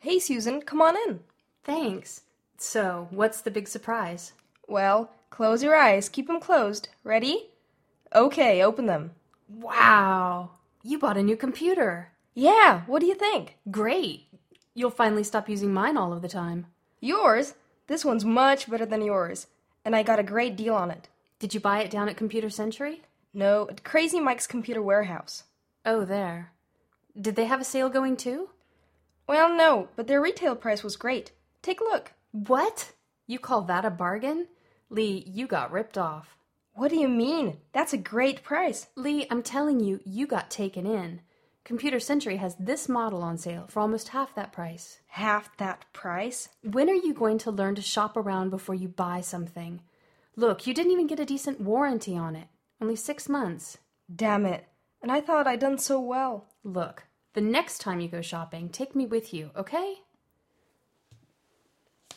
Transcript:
Hey, Susan, come on in. Thanks. So, what's the big surprise? Well, close your eyes. Keep them closed. Ready? Okay, open them. Wow! You bought a new computer. Yeah, what do you think? Great. You'll finally stop using mine all of the time. Yours? This one's much better than yours, and I got a great deal on it. Did you buy it down at Computer Century? No, at Crazy Mike's Computer Warehouse. Oh, there. Did they have a sale going too? Well, no, but their retail price was great. Take a look. What? You call that a bargain? Lee, you got ripped off. What do you mean? That's a great price. Lee, I'm telling you, you got taken in. Computer Century has this model on sale for almost half that price. Half that price? When are you going to learn to shop around before you buy something? Look, you didn't even get a decent warranty on it. Only 6 months. Damn it. And I thought I'd done so well. Look, the next time you go shopping, take me with you, okay?